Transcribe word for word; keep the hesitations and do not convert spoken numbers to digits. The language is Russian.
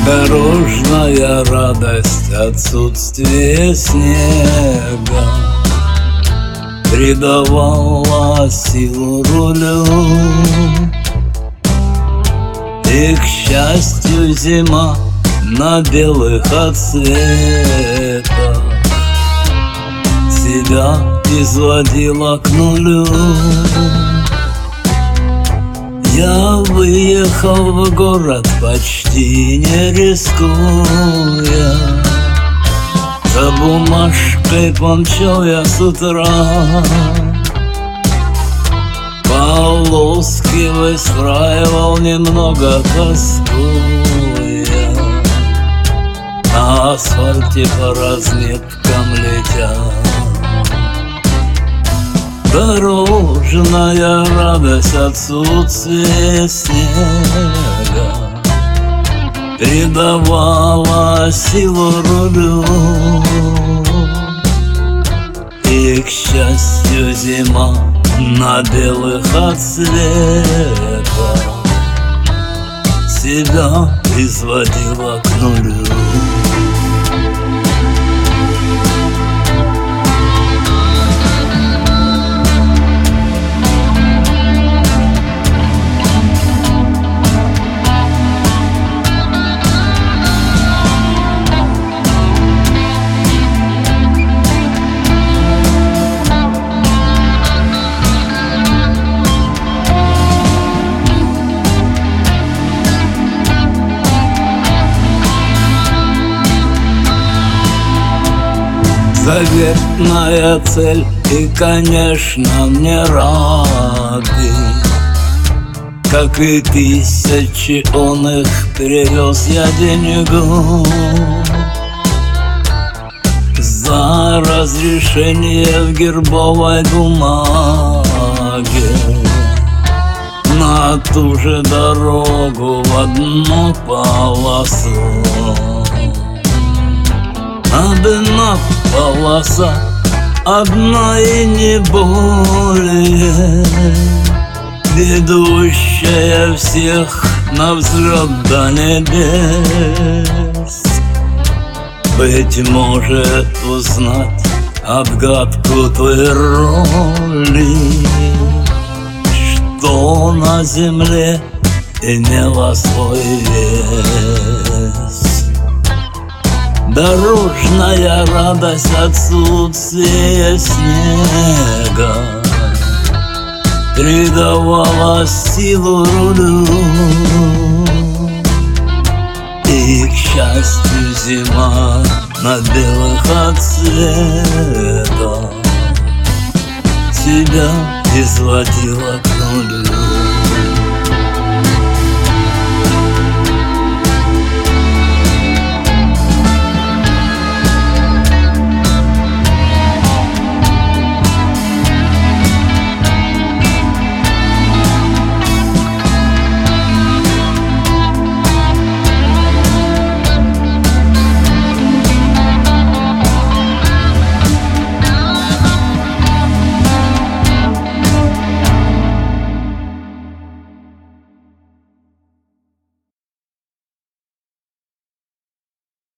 Дорожная радость отсутствие снега придавала силу рулю. И, к счастью, зима на белых отсветах себя изводила к нулю. Я выехал в город, почти не рискуя. За бумажкой помчал я с утра. Полоски выстраивал, немного тоскуя. На асфальте по разметкам летя. Дорожная радость отсутствие снега придавала силу рулю. И, к счастью, зима на белых отсветах себя изводила к нулю. Заветная цель, и, конечно, мне рады, как и тысячи он их привез я деньгу. За разрешение в гербовой бумаге на ту же дорогу в одну полосу. Одна полоса, одна и не более, ведущая всех на взлет до небес. Быть может, узнать отгадку той роли, что на земле имела свой вес. Дорожная радость отсутствие снега придавала силу рулю. И, к счастью, зима на белых отсветах себя изводила к нулю.